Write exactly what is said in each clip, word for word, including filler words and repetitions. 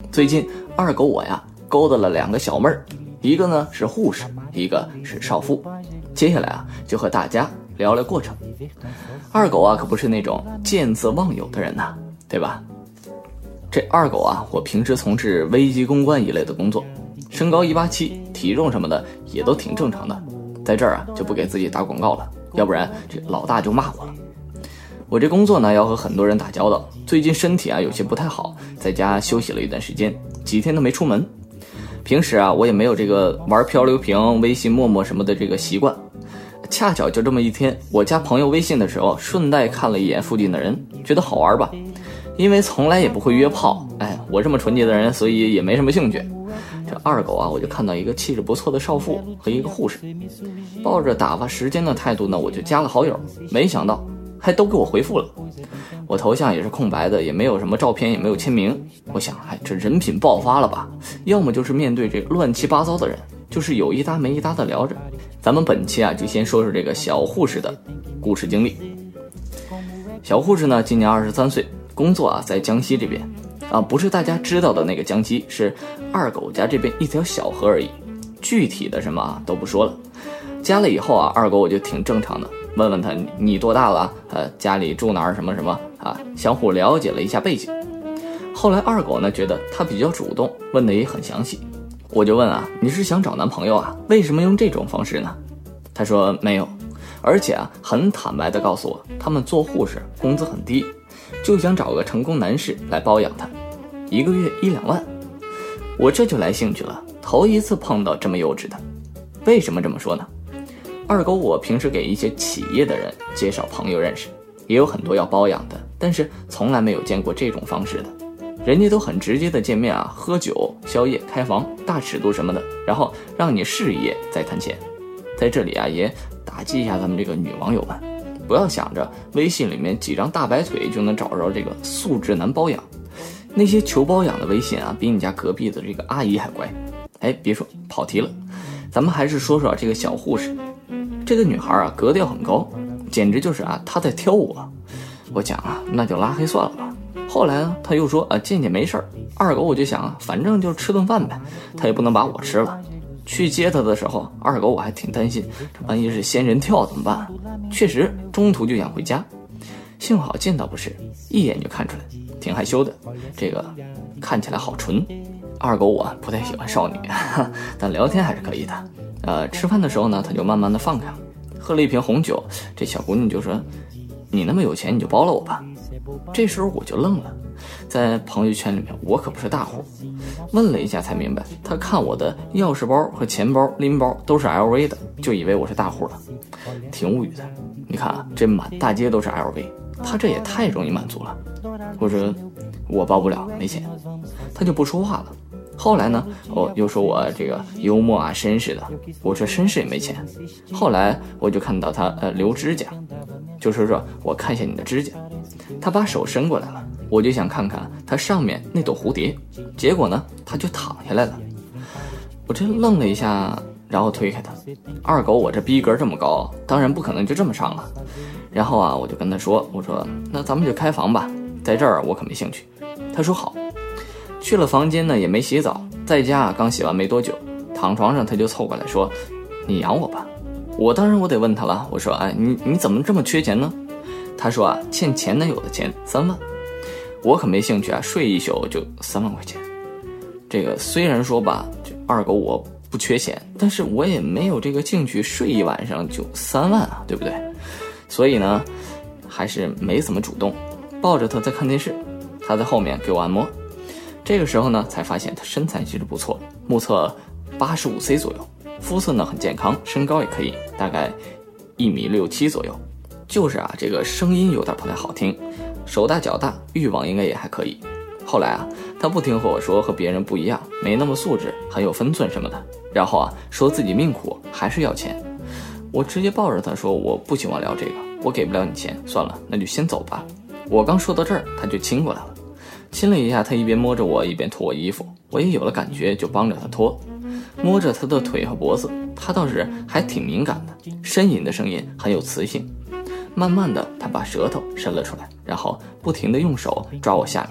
最近二狗我呀勾搭了两个小妹儿，一个呢是护士，一个是少妇。接下来啊就和大家聊聊过程。二狗啊可不是那种见色忘友的人呐、啊，对吧？这二狗啊，我平时从事危机公关一类的工作，身高一八七，体重什么的也都挺正常的。在这儿啊就不给自己打广告了，要不然这老大就骂我了。我这工作呢要和很多人打交道，最近身体啊有些不太好，在家休息了一段时间，几天都没出门。平时啊我也没有这个玩漂流瓶、微信陌陌什么的这个习惯。恰巧就这么一天，我加朋友微信的时候，顺带看了一眼附近的人，觉得好玩吧。因为从来也不会约炮，哎，我这么纯洁的人，所以也没什么兴趣。这二狗啊，我就看到一个气质不错的少妇和一个护士，抱着打发时间的态度呢，我就加了好友。没想到还都给我回复了，我头像也是空白的，也没有什么照片，也没有签名。我想，哎，这人品爆发了吧？要么就是面对这乱七八糟的人，就是有一搭没一搭的聊着。咱们本期啊，就先说说这个小护士的故事经历。小护士呢，今年二十三岁，工作啊在江西这边，啊不是大家知道的那个江西，是二狗家这边一条小河而已。具体的什么啊都不说了。加了以后啊，二狗我就挺正常的，问问他你多大了，呃家里住哪儿什么什么啊，相互了解了一下背景。后来二狗呢觉得他比较主动，问的也很详细。我就问啊，你是想找男朋友啊？为什么用这种方式呢？他说没有，而且啊很坦白的告诉我，他们做护士工资很低，就想找个成功男士来包养他，一个月一两万。我这就来兴趣了，头一次碰到这么幼稚的。为什么这么说呢？二狗我平时给一些企业的人介绍朋友认识，也有很多要包养的，但是从来没有见过这种方式的。人家都很直接的见面啊，喝酒、宵夜、开房、大尺度什么的，然后让你试一夜再谈钱。在这里啊，也打击一下咱们这个女网友们，不要想着微信里面几张大白腿就能找着这个素质男包养。那些求包养的微信啊，比你家隔壁的这个阿姨还乖。哎，别说跑题了，咱们还是说说这个小护士。这个女孩啊，格调很高，简直就是啊，她在挑我。我讲啊，那就拉黑算了吧。后来呢，他又说啊，见见没事儿。二狗我就想啊，反正就吃顿饭呗，他也不能把我吃了。去接他的时候，二狗我还挺担心，这万一是仙人跳怎么办？确实，中途就想回家，幸好见到不是，一眼就看出来，挺害羞的。这个看起来好纯。二狗我不太喜欢少女，但聊天还是可以的。呃，吃饭的时候呢，他就慢慢的放开了，喝了一瓶红酒。这小姑娘就说：“你那么有钱，你就包了我吧。”这时候我就愣了，在朋友圈里面我可不是大户，问了一下才明白，他看我的钥匙包和钱包拎包都是 L V 的，就以为我是大户了，挺无语的。你看啊，这满大街都是 L V， 他这也太容易满足了。我说我包不了，没钱，他就不说话了。后来呢，哦，又说我这个幽默啊、绅士的，我说绅士也没钱。后来我就看到他呃留指甲，就说说我看一下你的指甲。他把手伸过来了，我就想看看他上面那朵蝴蝶，结果呢，他就躺下来了。我真愣了一下，然后推开他。二狗我这逼格这么高，当然不可能就这么上了。然后啊，我就跟他说，我说那咱们就开房吧，在这儿我可没兴趣。他说好。去了房间呢，也没洗澡，在家啊刚洗完没多久，躺床上他就凑过来说：“你养我吧。”我当然我得问他了，我说：“哎，你你怎么这么缺钱呢？”他说啊，欠前男友的钱三万。我可没兴趣啊，睡一宿就三万块钱。这个虽然说吧，这二狗我不缺钱，但是我也没有这个兴趣睡一晚上就三万啊，对不对？所以呢，还是没怎么主动，抱着他在看电视，他在后面给我按摩。这个时候呢，才发现他身材其实不错，目测八十五 C 左右，肤色呢很健康，身高也可以，大概一米六七左右。就是啊，这个声音有点不太好听，手大脚大，欲望应该也还可以。后来啊，他不停和我说和别人不一样，没那么素质，很有分寸什么的。然后啊，说自己命苦，还是要钱。我直接抱着他说，我不喜欢聊这个，我给不了你钱，算了，那就先走吧。我刚说到这儿，他就亲过来了。亲了一下，他一边摸着我，一边脱我衣服，我也有了感觉，就帮着他脱，摸着他的腿和脖子，他倒是还挺敏感的，呻吟的声音很有磁性。慢慢的，他把舌头伸了出来，然后不停的用手抓我下面，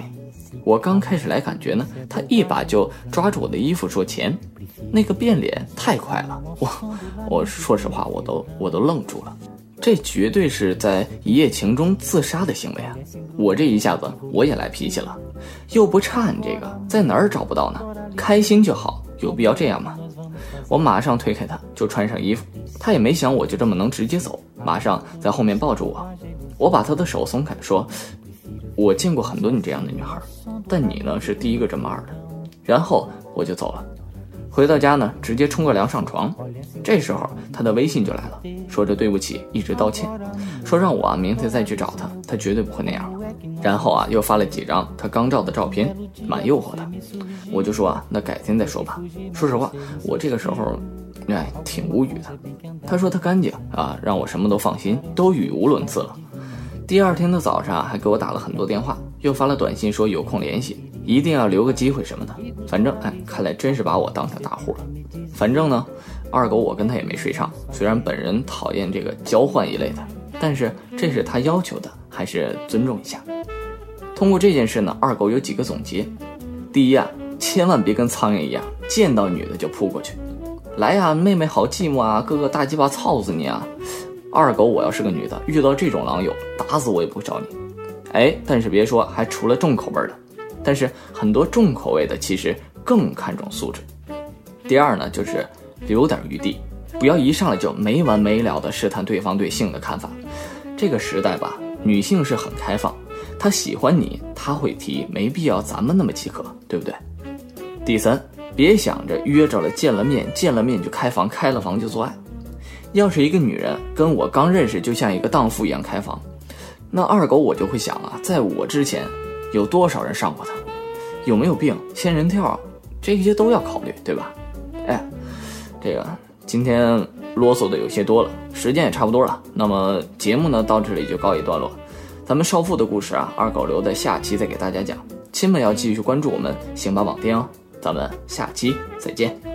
我刚开始来感觉呢，他一把就抓住我的衣服说钱，那个变脸太快了，我我说实话我都我都愣住了，这绝对是在一夜情中自杀的行为啊！我这一下子我也来脾气了，又不差你这个，在哪儿找不到呢？开心就好，有必要这样吗？我马上推开他，就穿上衣服。他也没想我就这么能直接走，马上在后面抱住我。我把他的手松开，说：“我见过很多你这样的女孩，但你呢是第一个这么二的。”然后我就走了。回到家呢，直接冲个凉上床。这时候他的微信就来了，说着对不起，一直道歉，说让我啊明天再去找他，他绝对不会那样了。然后啊又发了几张他刚照的照片，蛮诱惑的。我就说啊，那改天再说吧。说实话，我这个时候哎挺无语的。他说他干净啊，让我什么都放心，都语无伦次了。第二天的早上还给我打了很多电话，又发了短信说有空联系，一定要留个机会什么的。反正哎，看来真是把我当成大户了。反正呢，二狗我跟他也没睡上，虽然本人讨厌这个交换一类的，但是这是他要求的，还是尊重一下。通过这件事呢，二狗有几个总结。第一啊，千万别跟苍蝇一样，见到女的就扑过去。来呀、啊，妹妹好寂寞啊，哥哥大鸡巴操死你啊！二狗我要是个女的，遇到这种狼友，打死我也不找你。哎，但是别说，还除了重口味的，但是很多重口味的其实更看重素质。第二呢，就是留点余地，不要一上来就没完没了的试探对方对性的看法。这个时代吧，女性是很开放，她喜欢你，她会提，没必要咱们那么饥渴，对不对？第三，别想着约着了见了面，见了面就开房，开了房就做爱。要是一个女人跟我刚认识就像一个荡妇一样开房，那二狗我就会想啊，在我之前有多少人上过她，有没有病，仙人跳，这些都要考虑，对吧？哎，这个今天啰嗦的有些多了，时间也差不多了，那么节目呢到这里就告一段落。咱们少妇的故事啊，二狗留在下期再给大家讲。亲们要继续关注我们刑法网店哦，咱们下期再见。